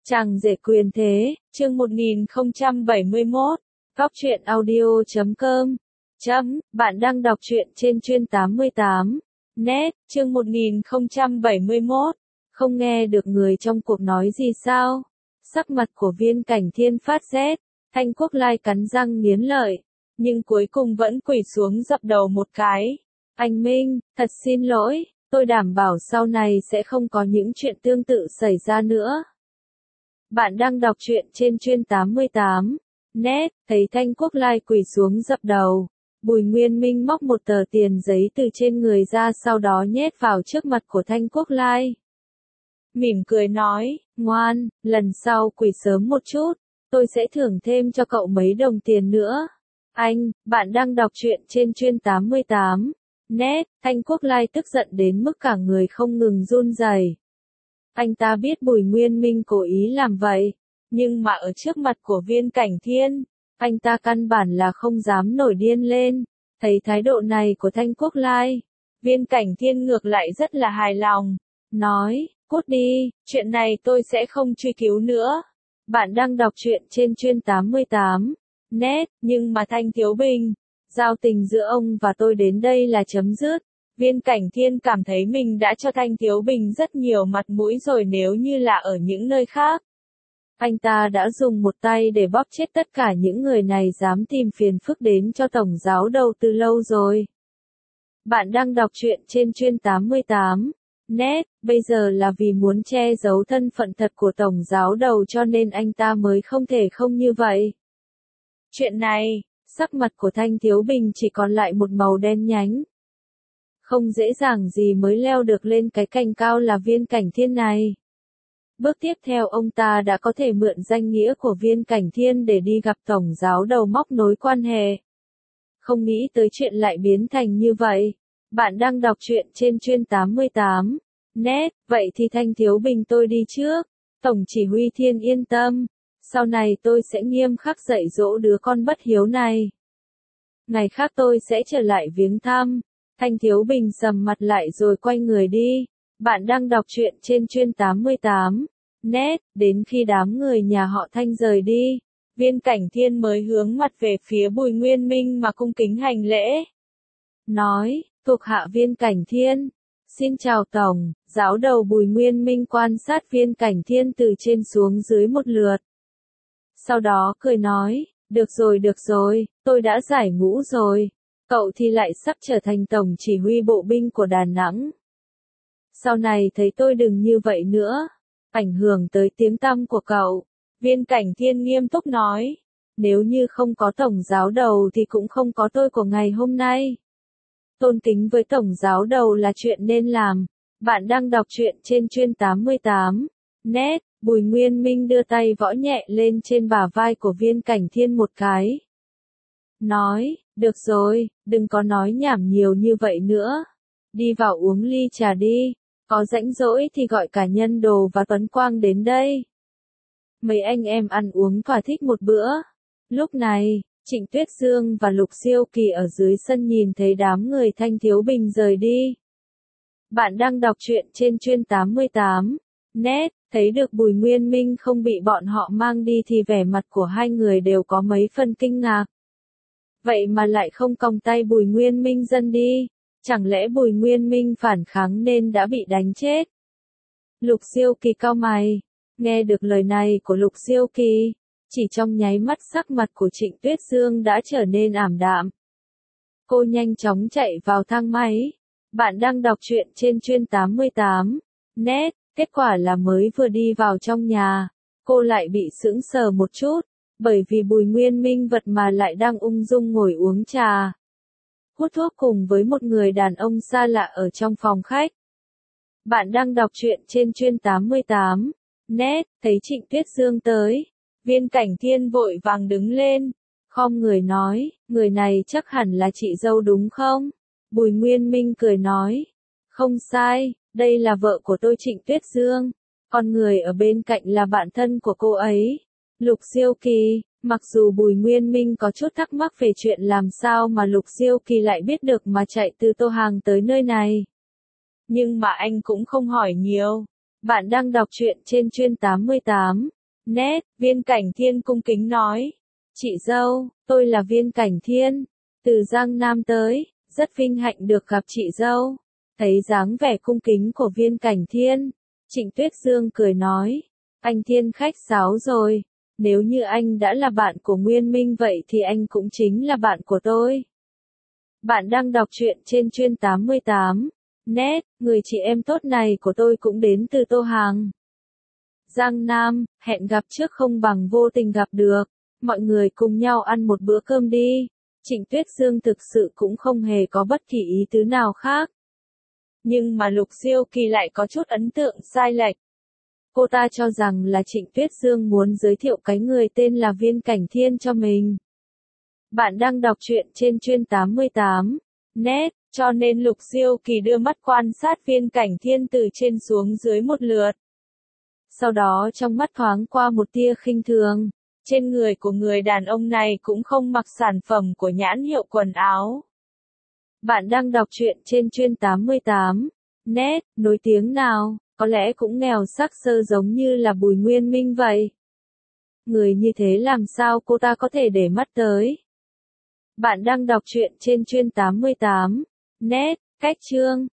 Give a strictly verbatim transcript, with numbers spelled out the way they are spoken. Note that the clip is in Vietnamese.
Chàng rể quyền thế, chương một nghìn không trăm bảy mươi mốt, góc truyện audio chấm com, chấm, bạn đang đọc truyện trên chuyên tám mươi tám, net, chương một nghìn không trăm bảy mươi mốt, không nghe được người trong cuộc nói gì sao? Sắc mặt của Viên Cảnh Thiên phát rét, Thanh Quốc Lai cắn răng nghiến lợi, nhưng cuối cùng vẫn quỳ xuống dập đầu một cái. Anh Minh, thật xin lỗi, tôi đảm bảo sau này sẽ không có những chuyện tương tự xảy ra nữa. Bạn đang đọc truyện trên chuyên tám mươi tám, net, thấy Thanh Quốc Lai quỳ xuống dập đầu. Bùi Nguyên Minh móc một tờ tiền giấy từ trên người ra, sau đó nhét vào trước mặt của Thanh Quốc Lai. Mỉm cười nói, ngoan, lần sau quỳ sớm một chút, tôi sẽ thưởng thêm cho cậu mấy đồng tiền nữa. Anh, bạn đang đọc truyện trên chuyên tám mươi tám, net, Thanh Quốc Lai tức giận đến mức cả người không ngừng run rẩy. Anh ta biết Bùi Nguyên Minh cố ý làm vậy, nhưng mà ở trước mặt của Viên Cảnh Thiên, anh ta căn bản là không dám nổi điên lên. Thấy thái độ này của Thanh Quốc Lai, Viên Cảnh Thiên ngược lại rất là hài lòng, nói, cút đi, chuyện này tôi sẽ không truy cứu nữa. Bạn đang đọc truyện trên chuyên tám mươi tám, net, nhưng mà Thanh Thiếu Bình, giao tình giữa ông và tôi đến đây là chấm dứt. Viên Cảnh Thiên cảm thấy mình đã cho Thanh Thiếu Bình rất nhiều mặt mũi rồi, nếu như là ở những nơi khác, anh ta đã dùng một tay để bóp chết tất cả những người này dám tìm phiền phức đến cho Tổng giáo đầu từ lâu rồi. Bạn đang đọc truyện trên chuyên tám mươi tám, net, bây giờ là vì muốn che giấu thân phận thật của Tổng giáo đầu cho nên anh ta mới không thể không như vậy. Chuyện này, sắc mặt của Thanh Thiếu Bình chỉ còn lại một màu đen nhánh. Không dễ dàng gì mới leo được lên cái cành cao là Viên Cảnh Thiên này. Bước tiếp theo ông ta đã có thể mượn danh nghĩa của Viên Cảnh Thiên để đi gặp Tổng giáo đầu móc nối quan hệ. Không nghĩ tới chuyện lại biến thành như vậy. Bạn đang đọc truyện trên chuyên tám mươi tám, net, vậy thì Thanh Thiếu Bình tôi đi trước. Tổng chỉ huy Thiên yên tâm, sau này tôi sẽ nghiêm khắc dạy dỗ đứa con bất hiếu này. Ngày khác tôi sẽ trở lại viếng thăm. Thanh Thiếu Bình sầm mặt lại rồi quay người đi. Bạn đang đọc truyện trên chuyên tám mươi tám, net, đến khi đám người nhà họ Thanh rời đi, Viên Cảnh Thiên mới hướng mặt về phía Bùi Nguyên Minh mà cung kính hành lễ. Nói, thuộc hạ Viên Cảnh Thiên, xin chào Tổng. Giáo đầu Bùi Nguyên Minh quan sát Viên Cảnh Thiên từ trên xuống dưới một lượt. Sau đó cười nói, được rồi được rồi, tôi đã giải ngũ rồi. Cậu thì lại sắp trở thành tổng chỉ huy bộ binh của Đà Nẵng. Sau này thấy tôi đừng như vậy nữa, ảnh hưởng tới tiếng tăm của cậu. Viên Cảnh Thiên nghiêm túc nói, nếu như không có tổng giáo đầu thì cũng không có tôi của ngày hôm nay. Tôn kính với tổng giáo đầu là chuyện nên làm. Bạn đang đọc truyện trên chuyên tám mươi tám, net, Bùi Nguyên Minh đưa tay võ nhẹ lên trên bả vai của Viên Cảnh Thiên một cái. Nói, được rồi, đừng có nói nhảm nhiều như vậy nữa. Đi vào uống ly trà đi, có rảnh rỗi thì gọi cả Nhân Đồ và Tuấn Quang đến đây. Mấy anh em ăn uống thỏa thích một bữa. Lúc này, Trịnh Tuyết Dương và Lục Siêu Kỳ ở dưới sân nhìn thấy đám người Thanh Thiếu Bình rời đi. Bạn đang đọc truyện trên chuyên tám mươi tám, net, thấy được Bùi Nguyên Minh không bị bọn họ mang đi thì vẻ mặt của hai người đều có mấy phần kinh ngạc. Vậy mà lại không còng tay Bùi Nguyên Minh dâng đi, chẳng lẽ Bùi Nguyên Minh phản kháng nên đã bị đánh chết? Lục Siêu Kỳ cau mày, nghe được lời này của Lục Siêu Kỳ, chỉ trong nháy mắt sắc mặt của Trịnh Tuyết Dương đã trở nên ảm đạm. Cô nhanh chóng chạy vào thang máy. Bạn đang đọc truyện trên chuyên tám mươi tám, net, kết quả là mới vừa đi vào trong nhà, cô lại bị sững sờ một chút. Bởi vì Bùi Nguyên Minh vật mà lại đang ung dung ngồi uống trà, hút thuốc cùng với một người đàn ông xa lạ ở trong phòng khách. Bạn đang đọc truyện trên chuyên tám mươi tám, net, thấy Trịnh Tuyết Dương tới, Viên Cảnh Thiên vội vàng đứng lên, khom người nói, người này chắc hẳn là chị dâu đúng không? Bùi Nguyên Minh cười nói, không sai, đây là vợ của tôi Trịnh Tuyết Dương, còn người ở bên cạnh là bạn thân của cô ấy. Lục Siêu Kỳ, mặc dù Bùi Nguyên Minh có chút thắc mắc về chuyện làm sao mà Lục Siêu Kỳ lại biết được mà chạy từ Tô Hàng tới nơi này. Nhưng mà anh cũng không hỏi nhiều. Bạn đang đọc truyện trên chuyên tám mươi tám, net, Viên Cảnh Thiên cung kính nói. Chị dâu, tôi là Viên Cảnh Thiên, từ Giang Nam tới, rất vinh hạnh được gặp chị dâu. Thấy dáng vẻ cung kính của Viên Cảnh Thiên, Trịnh Tuyết Dương cười nói, anh Thiên khách sáo rồi, nếu như anh đã là bạn của Nguyên Minh vậy thì anh cũng chính là bạn của tôi. Bạn đang đọc truyện trên chuyên tám mươi tám. Net, người chị em tốt này của tôi cũng đến từ Tô Hàng. Giang Nam, hẹn gặp trước không bằng vô tình gặp được. Mọi người cùng nhau ăn một bữa cơm đi. Trịnh Tuyết Dương thực sự cũng không hề có bất kỳ ý tứ nào khác. Nhưng mà Lục Diêu Kỳ lại có chút ấn tượng sai lệch. Cô ta cho rằng là Trịnh Tuyết Dương muốn giới thiệu cái người tên là Viên Cảnh Thiên cho mình. Bạn đang đọc truyện trên chuyên tám mươi tám. Net, cho nên Lục Diêu Kỳ đưa mắt quan sát Viên Cảnh Thiên từ trên xuống dưới một lượt. Sau đó trong mắt thoáng qua một tia khinh thường. Trên người của người đàn ông này cũng không mặc sản phẩm của nhãn hiệu quần áo. Bạn đang đọc truyện trên chuyên tám mươi tám. Net, nổi tiếng nào, có lẽ cũng nghèo sắc sơ giống như là Bùi Nguyên Minh vậy. Người như thế làm sao cô ta có thể để mắt tới. Bạn đang đọc truyện trên chuyên tám mươi tám. Net, cách chương.